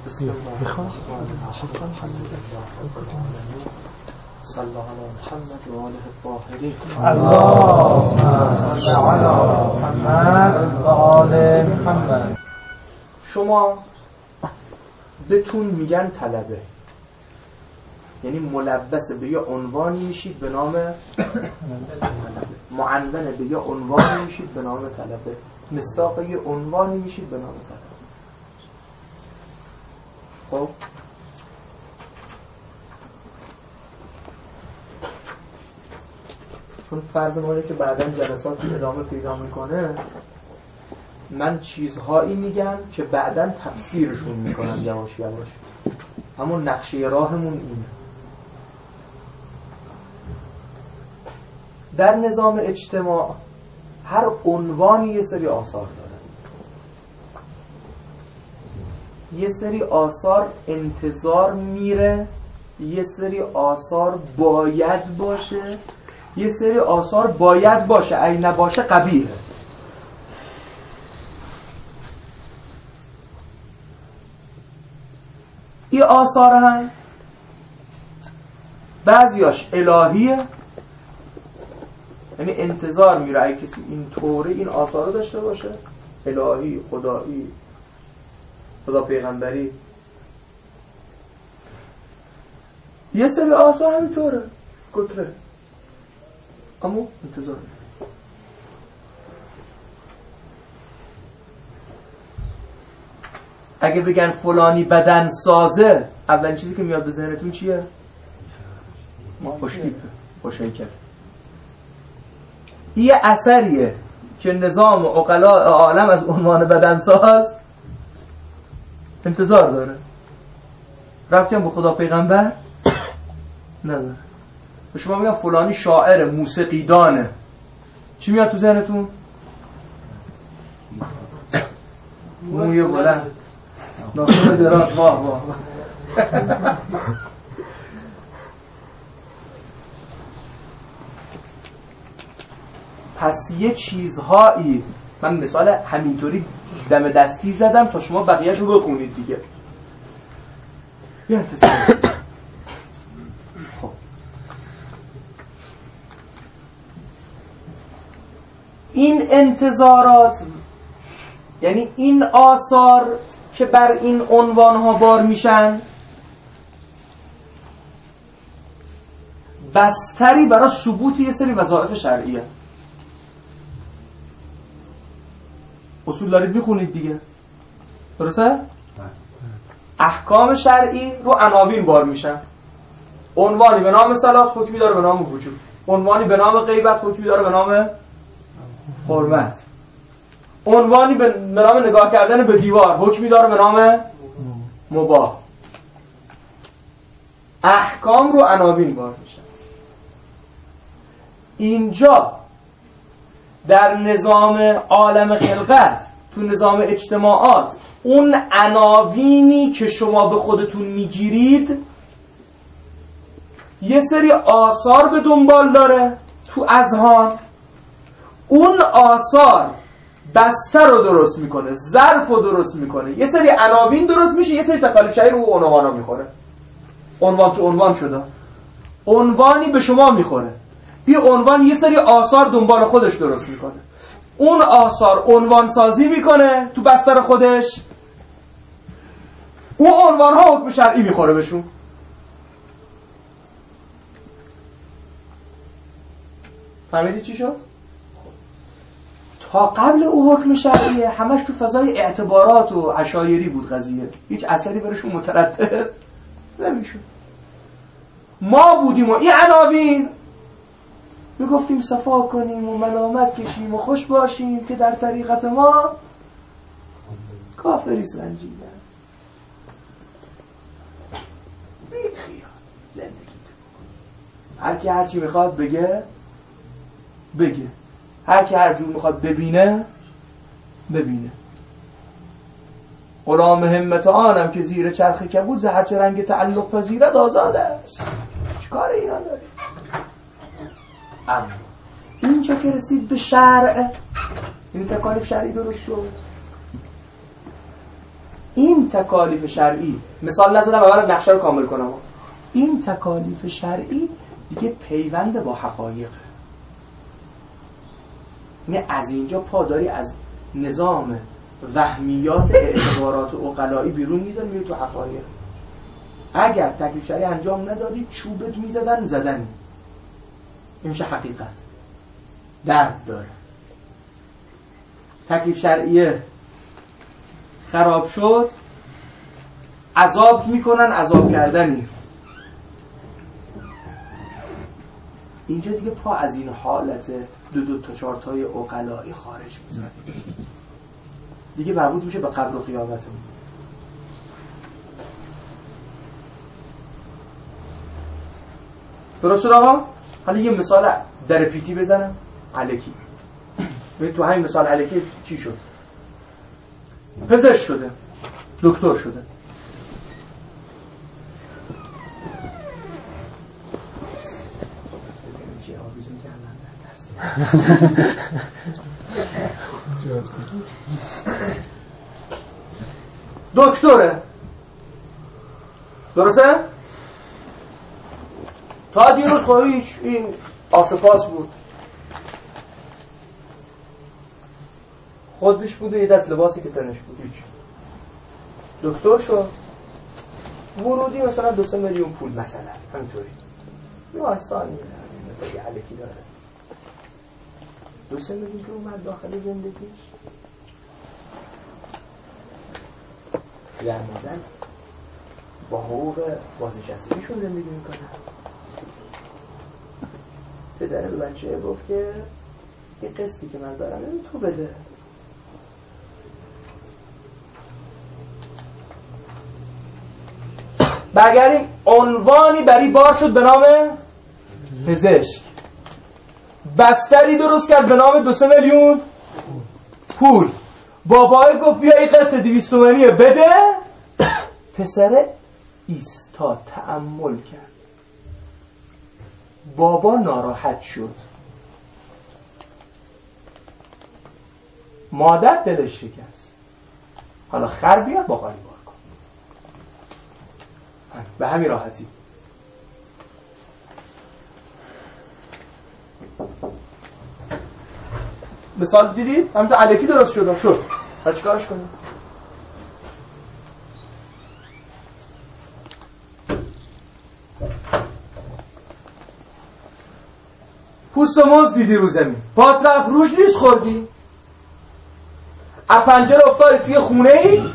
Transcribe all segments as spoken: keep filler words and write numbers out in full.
بسم الله میخوام صلی الله علی محمد و آله الطاهرین. اللهم صل علی محمد و آل محمد. شما بهتون میگن طلبه، یعنی ملبس به یه عنوانی میشید به نام معنون به یه عنوانی میشید به نام طلبه، مصداق یه عنوانی میشید به نام طلبه. خب چون فرض ما اینه که بعداً جلسات ادامه پیدا میکنه، من چیزهایی میگم که بعداً تفسیرشون میکنم یواش یواش. همون نقشه راهمون اینه. در نظام اجتماع هر عنوانی یه سری آثار داره. یه سری آثار انتظار میره، یه سری آثار باید باشه، یه سری آثار باید باشه، اگه نباشه قبیحه. این آثار هم بعضیاش الهیه، یعنی انتظار میره اگه کسی این طوره این آثار رو داشته باشه، الهی، خدایی، خدا پیغمبری. یه سری آثار همینطوره گتره، اما انتظار میره. اگه بگن فلانی بدن سازه، اولین چیزی که میاد به ذهنتون چیه؟ خوشتیپه، خوشهیکل. یه اثریه که نظام عقلاء عالم از عنوان بدنساز انتظار داره. ربطی هم به خدا پیغمبر نداره. به شما میگم فلانی شاعر، موسیقیدانه، چی میاد تو ذهنتون؟ موی بلند، ناصر دراز، واه واه. پس یه چیزهایی، من مثال همینطوری دم دستی زدم تا شما بقیه‌شو بخونید دیگه. یه انتظار. خب این انتظارات، یعنی این آثار که بر این عنوانها بار میشن، بستری برای ثبوت یه سری وظایف شرعیه. اصول دارید میخونید دیگه، درسته؟ احکام شرعی رو عناوین بار میشن. عنوانی به نام صلات حکمی داره به نام وجوب، عنوانی به نام غیبت حکمی داره به نام حرمت، عنوانی به نام نگاه کردن به دیوار حکمی داره به نام مباح. احکام رو عناوین بار میشن. اینجا در نظام عالم خلقت، تو نظام اجتماعات، اون عناوینی که شما به خودتون میگیرید یه سری آثار به دنبال داره تو اذهان. اون آثار بستر رو درست میکنه، ظرف رو درست میکنه، یه سری عناوین درست میشه، یه سری تکالیف شرعی رو عنوانا میخوره. عنوان که عنوان شده، عنوانی به شما میخوره. این عنوان یه سری آثار دنبال خودش درست میکنه. اون آثار عنوان سازی میکنه تو بستر خودش، اون عنوان ها حکم شرعی میخوره بهشون. فهمیدی چی شد؟ تا قبل او حکم شرعیه همش تو فضای اعتبارات و عشایری بود قضیه، هیچ اثری برشون مترتب نمیشد. ما بودیم و این عناوین میگفتیم صفا کنیم و ملامت کشیم و خوش باشیم که در طریقت ما کافری سنجیدن. بیخیال زندگی تو، هر کی هر چی میخواد بگه بگه، هر کی هر جور میخواد ببینه ببینه. غلام همت آنم که زیر چرخ کبود زهر چه رنگ تعلق پذیرد آزاده است. چیکار اینا داری؟ اما اینجا که رسید به شرع، این تکالیف شرعی درست شد. این تکالیف شرعی، مثال نزدم اول نقشه رو کامل کنم، این تکالیف شرعی دیگه پیوند با حقایق، یعنی از اینجا پاداری از نظام وهمیات اعتبارات عقلایی بیرون میذاری میری تو حقایق. اگر تکلیف شرعی انجام ندادی چوبت میزدن زدن، این میشه حقیقت. درد داره. تکلیف شرعی خراب شد، عذاب میکنن، عذاب کردنی. اینجا دیگه پا از این حالت دو دو تا چهار تای عقلایی خارج میذاره، دیگه مربوط میشه به قبر و قیامتمون. درست شد آقا؟ حالا یه مثال در پیتی بزنم الکی. ببین تو همین مثال الکی چی شد؟ پزشک شده، دکتر شده، دکتره، درسته؟ تا دیروز خواهیش این آسفاس بود، خودش بود و یه دست لباسی که تنش بود، هیچ. دکتر شد، ورودی مثلا دو سه میلیون پول مثلا، همینطوری بیمارستان میره، یه علکی داره، دو سه میلیون که اومد داخل زندگیش در مادر با حقوق بازنشستگیشون زندگی میکنن. پدره به بچه گفت که یه قسطی که من دارم اینو تو بده. برگردیم، عنوانی بری بار شد به نام پزشک، بستری درست کرد به نام دو سه میلیون پول. بابای گفت بیا این قسط دویست تومانیه بده. پسره ایستاد تأمل کرد، بابا ناراحت شد، مادر دلش شکست. حالا خر بیا با قالی بار کن، به همین راحتی. مثال دیدید؟ همینطور الکی درست شد شد حالا چیکارش کنیم؟ پوست و موز دیدی رو زمین، پات رفت روش نیست خوردی، از پنجره افتادی توی خونه ای،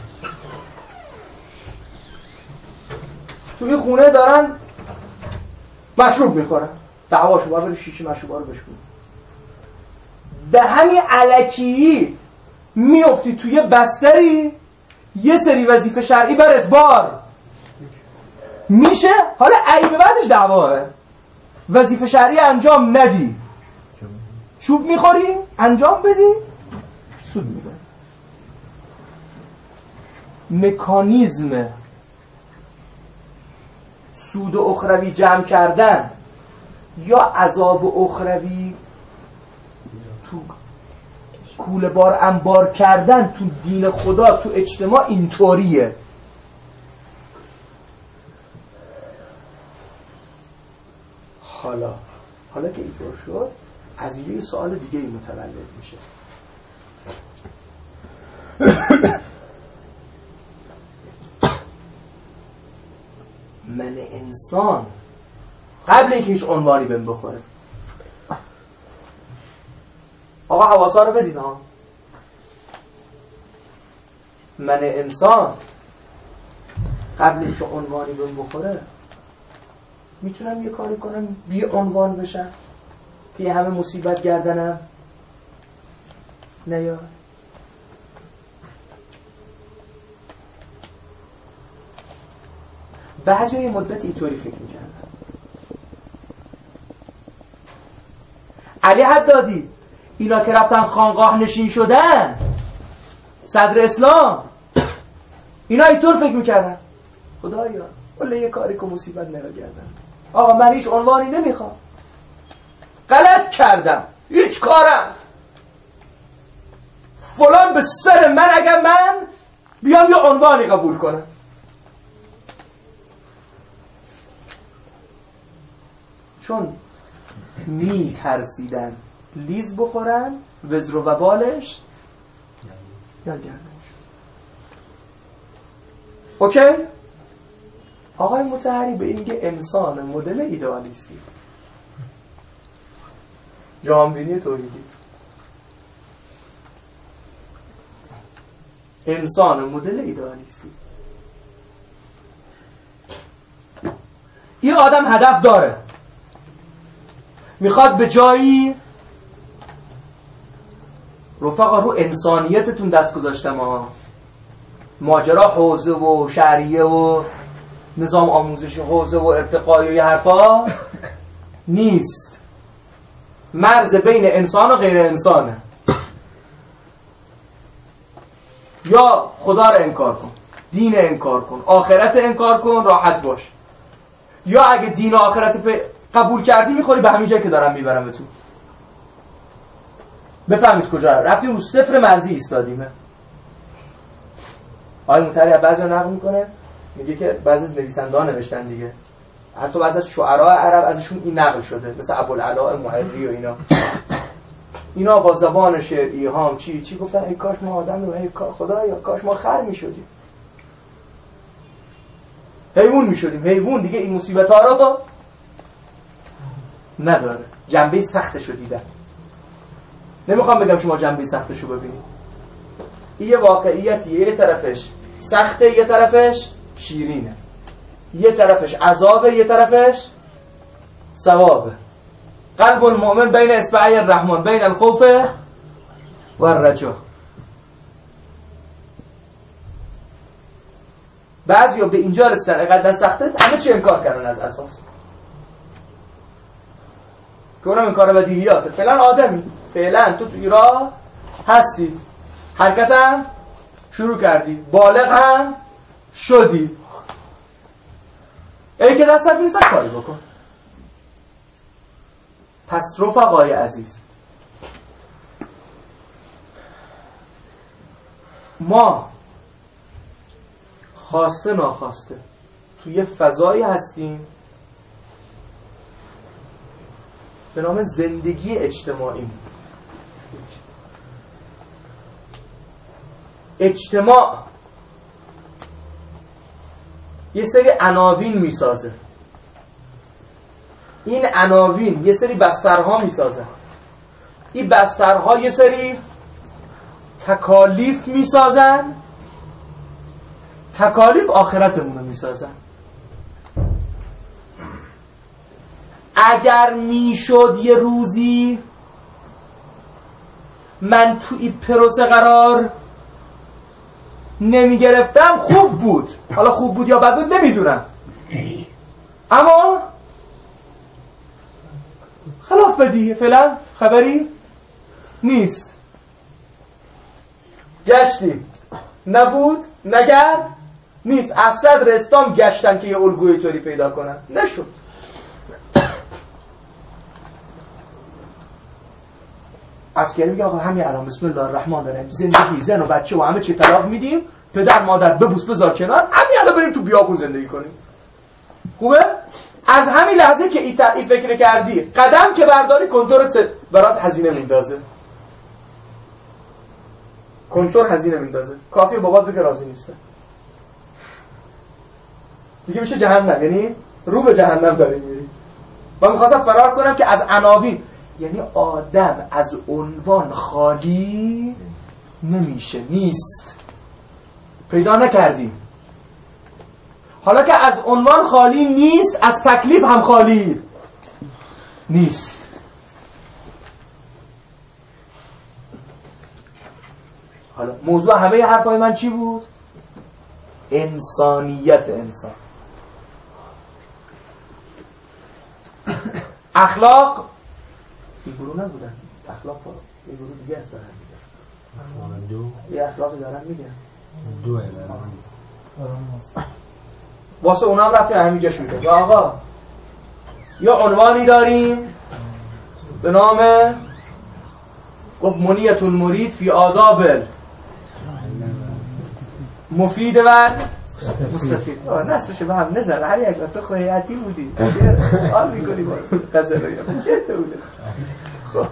توی خونه دارن مشروب میخورن، دعواشو باید بری شیشه مشروبا رو بشکن، به همین الکی میافتی توی بستری، یه سری وظیفه شرعی برات بار میشه. حالا عیب بعدش دعواه، وظیفه شرعی انجام ندی، چوب میخوری، انجام بدی، سود میبری. مکانیزم سود اخروی جمع کردن یا عذاب اخروی تو کوله بار انبار کردن تو دین خدا، تو اجتماع اینطوریه. حالا حالا که اینطور شد، از اینجا یه سوال دیگه ای متولد میشه. من انسان قبل اینکه هیچ عنوانی بهم بخوره، آقا حواسا رو بدید ها، من انسان قبل اینکه عنوانی بهم بخوره میتونم یه کاری کنم بی عنوان بشم که همه مصیبت گردنم نیاد. بعضی یه مدت اینطوری فکر میکردن. علی حدادی اینا که رفتن خانقاه نشین شدن، صدر اسلام، اینا اینطور فکر میکردن خدایا ولی یه کاری که مصیبت نگردن، آقا من هیچ عنوانی نمیخوام، غلط کردم، هیچ کارم فلان به سر من، اگر من بیام یه عنوانی قبول کنم. چون می ترسیدن لیز بخورن وزر و وبالش یا گردنش. اوکی؟ آقای مطهری به این میگه انسان مدل ایدئالیستی، جهانبینی توحیدی. انسان مدل ایدئالیستی. این آدم هدف داره، میخواد به جایی رفقا رو انسانیتتون دست گذاشتم ها. ماجرا حوزه و شهریه و نظام آموزشی حوزه و ارتقایی و یه حرفا نیست. مرز بین انسان و غیر انسانه. یا خدا رو انکار کن، دین انکار کن، آخرت انکار کن، راحت باش. یا اگه دین و آخرت قبول کردی میخوری به همین جایی که دارم میبرم تو. بفهمید کجا رفتیم؟ رو صفر مرزی ایستادیمه. آقای مطهری بعضی رو نقل میکنه، میگه که بعضی از نویسنده‌ها نوشتن دیگه، حتی بعضی از شعرای عرب ازشون این نقل شده، مثل ابوالعلاء معری و اینا. اینا با زبان شعری هم چی چی گفتن؟ ای کاش ما آدم و ای خدایا کاش ما خر میشدیم، حیوان میشدیم. حیوان دیگه این مصیبت ها رو نداره. جنبه سختش رو دیدن. نمیخوام بگم شما جنبه سختش رو ببینید. این یه واقعیتیه، یه طرفش سخته، یه طرفش شیرینه، یه طرفش عذابه، یه طرفش ثوابه. قلب المؤمن بین اصبعی الرحمن بین الخوف و الرجا. بعضیا به اینجا رسیدن اینقدر سخته همه چی انکار کردن از اساس که اونم انکار بدیهیاته. فعلا آدمی، فعلا تو تو ایران هستی، حرکت هم شروع کردی، بالغ هم شدی، ای که دست نمی‌رسه کاری بکن. پس رفقای عزیز، ما خواسته ناخواسته توی فضایی هستیم به نام زندگی اجتماعی. اجتماع یه سری عناوین میسازه، این عناوین یه سری بسترها میسازه، این بسترها یه سری تکالیف میسازن، تکالیف آخرتمون رو میسازن. اگر میشد یه روزی من تو این پروسه قرار نمی گرفتم خوب بود. حالا خوب بود یا بد بود نمیدونم، اما خلاف بدیه فعلا خبری نیست. گشتیم نبود، نگرد نیست. از صدر اسلام گشتن که یه الگوی طوری پیدا کنن، نشد. عسکری میگه آقا همین الان بسم الله الرحمن الرحیم زندگی، زن و بچه و همه چی طلاق میدیم، پدر مادر ببوس بذار کنار، همین الان بریم تو بیابون زندگی کنیم. خوبه؟ از همین لحظه که این ت... فکر کردی قدم که برداری کنتورت برات هزینه میندازه. کنتور هزینه میندازه. کافیه بابات بگه راضی نیسته دیگه میشه جهنم، یعنی رو به جهنم داری میری. من میخواستم فرار کنم که از عناوین، یعنی آدم از عنوان خالی نمیشه، نیست، پیدا نکردیم. حالا که از عنوان خالی نیست، از تکلیف هم خالی نیست. حالا موضوع همه حرفای من چی بود؟ انسانیت انسان. اخلاق این گروه نبودن، اخلاق با این گروه دیگه است دارن میگن. دو یه اخلاقی دارن میگن دو واسه اونا هم رفتیم همینجا شده. یا آقا یا عنوانی داریم به نام گفت منیت المرید فی آداب مفید و مستفید. نسلش به هم نزن هر یک تو خواهیتی بودی آن میکنی با قصه رو چه تو بوده. خب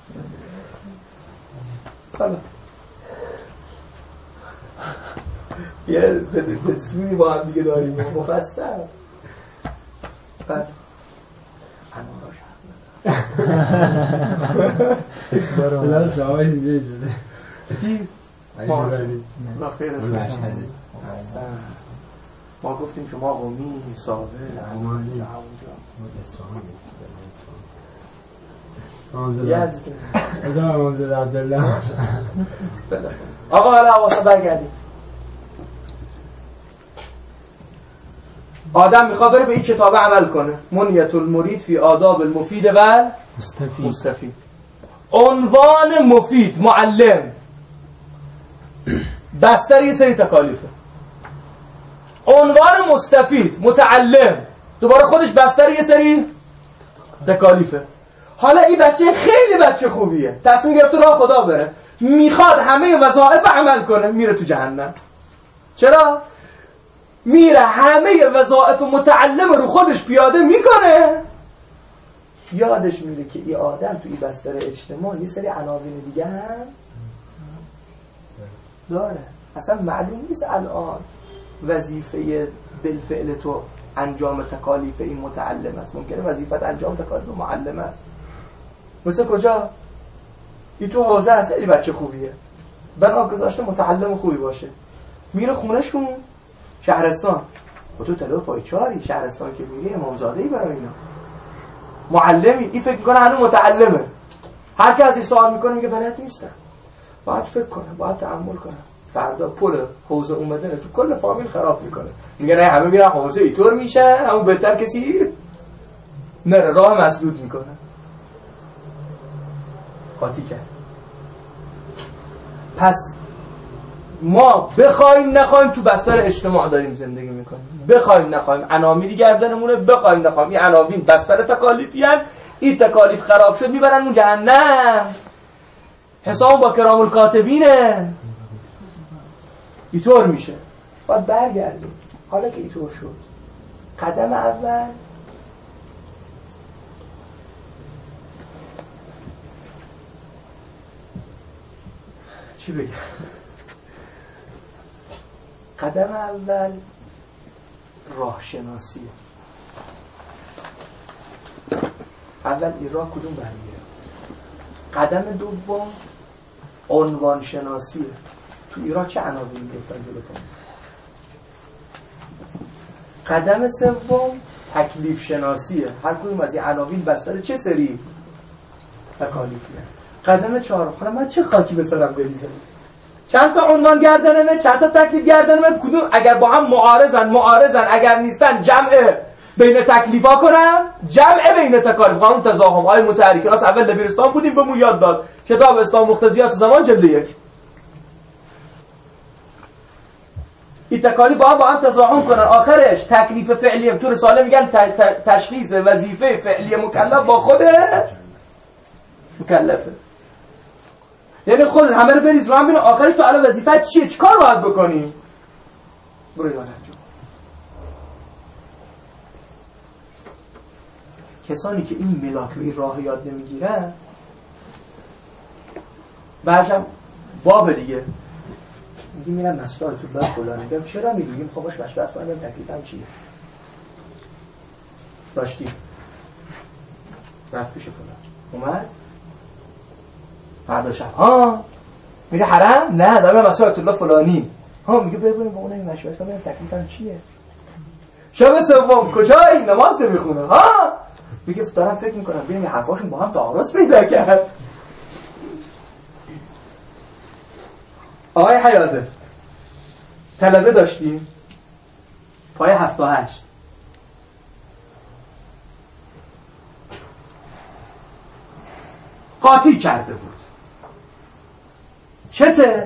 سلام یه تصمیمی با هم دیگه داریم مفصل بعد انوار بلا زواج اینجا شده کی؟ ما گفتیم که ما قومی صابر امانی اجا منزل عبدالله آقا حالا حواسا برگردیم. آدم میخواد بره به این کتاب عمل کنه. منیت المرید فی آداب المفید و مستفید. عنوان مفید معلم بستر یه سری تکالیفه. عنوان مستفید متعلم دوباره خودش بستر یه سری تکالیفه. حالا این بچه خیلی بچه خوبیه، تصمیم گرفته راه خدا بره، میخواد همه وظایف عمل کنه، میره تو جهنم. چرا؟ میره همه وظایف متعلم رو خودش پیاده میکنه، یادش میره که این آدم تو این بستر اجتماع یه سری عناوین دیگه هم داره. اصلا معلوم نیست الان وظیفه بالفعل تو انجام تکالیف این متعلم است، ممکنه وظیفت انجام تکالیف معلم است. مثل کجا؟ این تو حوزه هست، خیلی بچه خوبیه، بنا گذاشته متعلم خوبی باشه، میره خونهشون شهرستان و تو طلب پایچاری شهرستان که میری امامزاده‌ای برای اینا معلمی، این فکر میکنه هنوز متعلمه، هر کی از این سوال میکنه میگه بلد نیستم. باید فکر کنه، باید تأمل کنه، فردا پل حوزه اومده تو کل فامیل خراب میکنه. میگه نه همه میرن حوزه اینطور میشه، همون بهتر کسی نره راه مسدود میکنه. قاطی کرد. پس ما بخوایم نخوایم تو بستر اجتماع داریم زندگی میکنیم، بخوایم نخوایم عناوین گردنمونه، بخوایم نخوایم این عناوین بستر تکالیفی هن. این تکالیف خراب شد میبرن اون جهنم، حساب با کرام الکاتبینه. اینطور میشه. باید برگردیم. حالا که اینطور شد، قدم اول چی بگم؟ قدم اول راه شناسیه. اول این راه کدوم برمیره؟ قدم دوم عنوان شناسیه. تو ایران چه عناوینی گفتن جلو کنیم؟ قدم سوم تکلیف شناسیه. هر کدوم از این عناوین بستر چه سری تکالیفیه. قدم چهارم حالا من چه خاکی به سرم بریزم؟ چند تا عنوان گردنمه، چند تا تکلیف گردنمه، کدوم اگر با هم معارضن معارضن، اگر نیستن جمع بین تکلیفا کنم، جمع بین تکالیف. قانون تزاحم آیه متحرک راست اول دبیرستان بودیم بهمون یاد داد، کتاب اسلام مقتضیات زمان جلد یک. این تکالیف با هم با هم تزاحم کنن، آخرش تکلیف فعلی تو رساله میگن تشخیص وظیفه فعلی مکلف با خود مکلفه. یعنی خود همه رو بریز رو هم بینه، آخرش تو الان وظیفه چیه؟ چی کار باید بکنی؟ برو یاد انجام. کسانی که این ملاک رو این راه یاد نمیگیرن بعدشم باب دیگه میگیم میرم مسئله تو باب فلان، میگم چرا میگیم خب باش مشورت کنم تکلیفم چیه؟ داشتی رفت پیش فلان، اومد فردا شب ها میگه حرم نه دارم مسئله الله فلانی، ها میگه بریم با اون مشورت کنم تکلیفم چیه؟ شب سوم کجایی؟ نماز نمیخونه، ها میگه دارم فکر میکنم ببینم حرفاشون با هم تعارض پیدا کرد. آقای حیاته طلبه داشتیم پای هفت و هشت، قاطی کرده بود. چته؟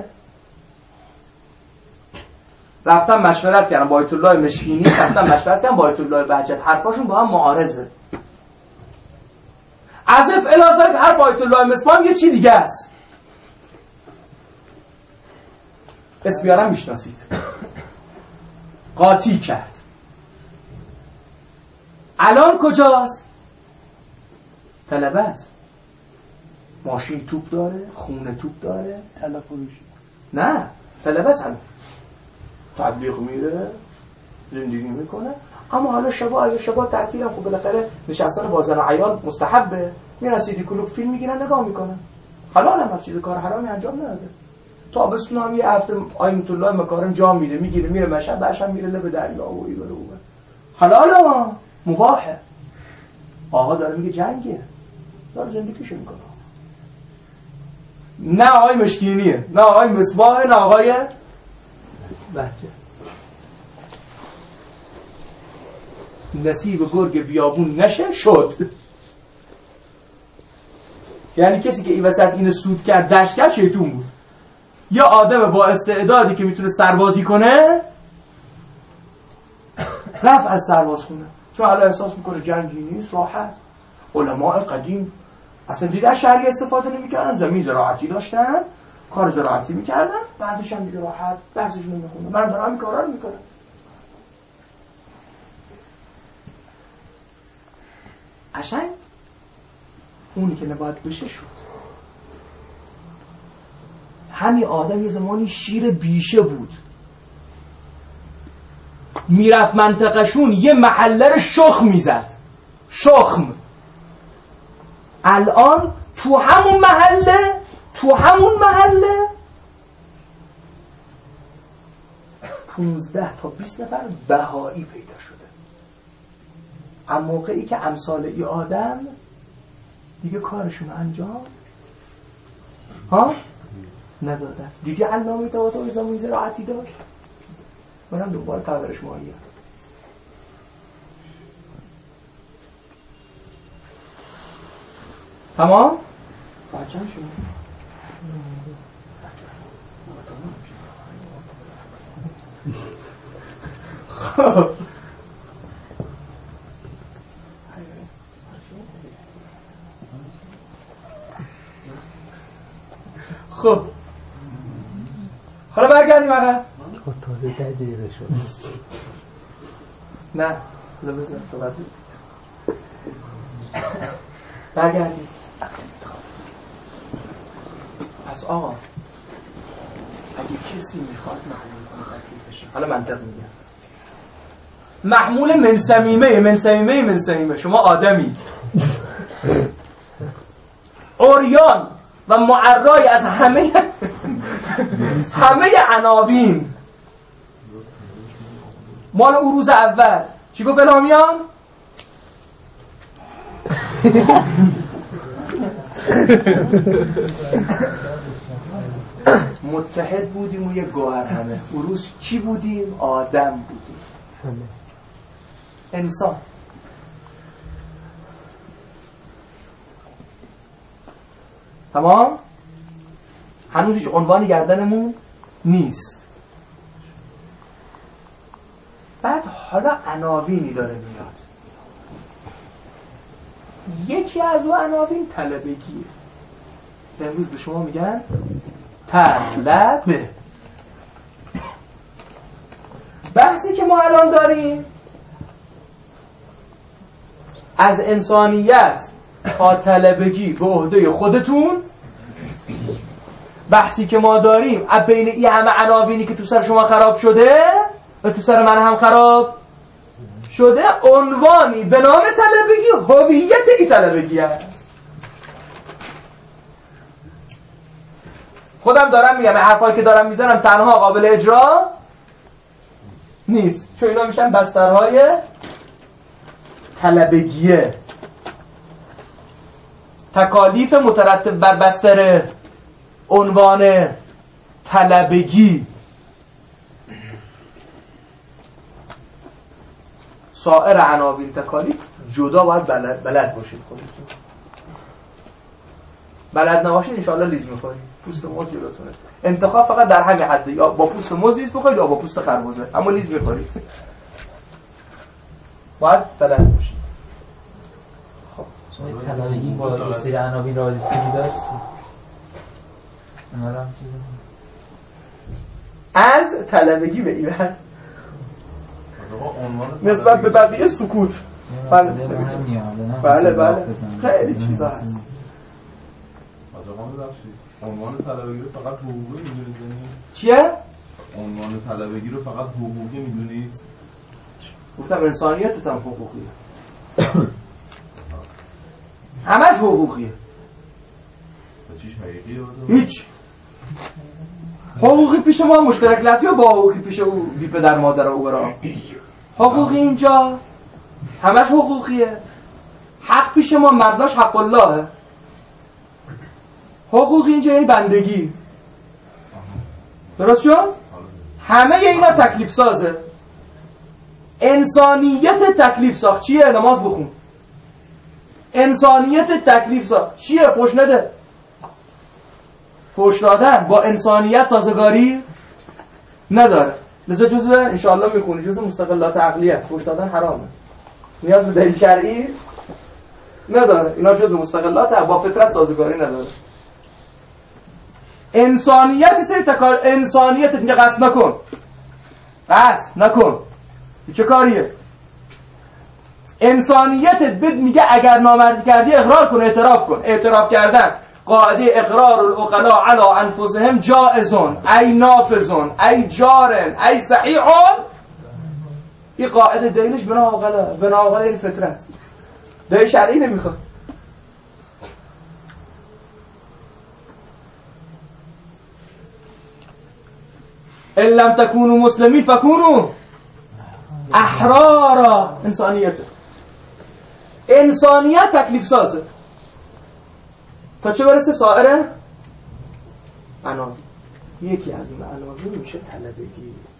رفتم مشورت کردم با آیت الله مشکینی، رفتم مشورت کردم با آیت الله بهجت، حرفاشون با هم معارضه. عزف الازار که حرف آیت الله مسپان یه چی دیگه است. اسم بیارم میشناسید. قاطی کرد. الان کجاست؟ طلبه است. ماشین توپ داره، خونه توپ داره، طلا فروشی. نه، طلبه است. هم تبلیغ میره، زندگی میکنه. اما حالا شبا اگه شبا تعطیل هم خب بالاخره نشستن با زن و عیال مستحبه. میرن سیدی کلوب فیلم میگیرن نگاه میکنن. حلال هم از چیز کار حرامی انجام نده. تابستون هم یه هفته آیت الله مکارم جا میده، میگیره میره مشهد، بعدش هم میره لب دریا و ایوره اوه. حلاله، مباحه. آقا داره میگه جنگه. داره زندگیشو میکنه. نه آقای مشکینیه، نه آقای مصباح، نه آقای بهجت. نصیب گرگ بیابون نشه شد. یعنی کسی که این وسط اینو سود کرد دشت کرد شیطون بود. یا آدم با استعدادی که میتونه سربازی کنه رفت از سرباز خونه، چون حالا احساس میکنه جنگی نیست، راحت. علماء قدیم اصلا دیگه از شهری استفاده نمیکردن، زمین زراعتی داشتن، کار زراعتی میکردن، بعدش هم دیگه راحت درسشون میخونن. من دارم این کارا رو میکنم. قشنگ اونی که نباید بشه شد. همین آدم یه زمانی شیر بیشه بود، میرفت منطقهشون یه محله رو شخم میزد، شخم. الان تو همون محله تو همون محله پونزده تا بیست نفر بهایی پیدا شده. اما موقعی که امثال ای آدم دیگه کارشون انجام ها ندادن. دیدی علامه طباطبایی زمین زراعتی داشت؟ منم دوباره پرورش ماهیه. تمام؟ ساعت چند شد؟ خب خب حالا برگردیم عقب. خب تازه ده دقیقه شد. نه حالا بزن تو بعد برگردیم. پس آقا اگه کسی میخواد محمول کنه تکلیفشه، حالا منطق میگم محمول من صمیمه من صمیمه من صمیمه، شما آدمید عریان و معرای از همه همه عناوین. مال او روز اول چی گفت الهامیان؟ متحد بودیم و یک گوهر همه. او روز چی بودیم؟ آدم بودیم، انسان. تمام؟ هنوز هیچ عنوانی گردنمون نیست. بعد حالا عناوینی داره میاد. یکی از اون عناوین طلبگیه. امروز به شما میگن طلبه. بحثی که ما الان داریم از انسانیت تا طلبگی به عهده خودتون. بحثی که ما داریم از بین این همه عناوینی که تو سر شما خراب شده و تو سر من هم خراب شده، عنوانی به نام طلبگی، هویت این طلبگی است. خودم دارم میگم حرفایی که دارم میزنم تنها قابل اجرا نیست، چون اینا میشن بسترهای طلبگیه. تکالیف مترتب بر بستر عنوان طلبگی. سایر عناوین تکالیف جدا باید بلد, بلد باشید. خودتون بلد نباشید انشاءالله لیز میخورید، پوست موز جلوتونه. انتخاب فقط در همین حد، یا با پوست موز لیز بخورید یا با پوست خربزه، اما لیز میخورید. باید بلد باشید. خب طلبگی با یه سری عناوین رابطه‌ای داشت. از طلبگی به ایران نسبت به بقیه سکوت. بله بله بله خیلی چیزا هست. عنوان طلبگی رو فقط حقوقی میدونید؟ چیه؟ عنوان طلبگی رو فقط حقوقی میدونید؟ گفتم انسانیتت هم حقوقیه. همش حقوقیه. چیش حقیقیه؟ هیچ. حقوقی پیش ما مشترک لطفی و با حقوقی پیش او بی پدر مادر او برا. حقوقی اینجا همش حقوقیه. حق پیش ما مبناش حق اللهه. حقوقی اینجا یعنی بندگی. درست شد؟ همه اینا تکلیف سازه. انسانیت تکلیف ساخت چیه؟ نماز بخون. انسانیت تکلیف ساخت چیه؟ فحش نده. فحش دادن با انسانیت سازگاری نداره. لذا جزء انشاءالله میخونی جزء مستقلات عقلیه. فحش دادن حرامه. نیاز به دلیل شرعی نداره. اینا جزء مستقلات با فطرت سازگاری نداره. انسانیت سری تکار انسانیت دیگه قصد نکن. قصد نکن. چه کاریه؟ انسانیت بد میگه اگر نامردی کردی اقرار کن، اعتراف کن. اعتراف کردن قاعده اقرار العقلاء علی انفسهم جائزون ای نافذون ای جارن ای صحیحون. این قاعده دلیلش بنا عقلا بنا عقلا این فطرت دلیل شرعی نمیخواد. ان لم تكونوا مسلمین فكونوا احرارا. انسانیت انسانیت تکلیف سازه تا چه برسه سائر عناوین. یکی از این عناوین میشه طلبگی.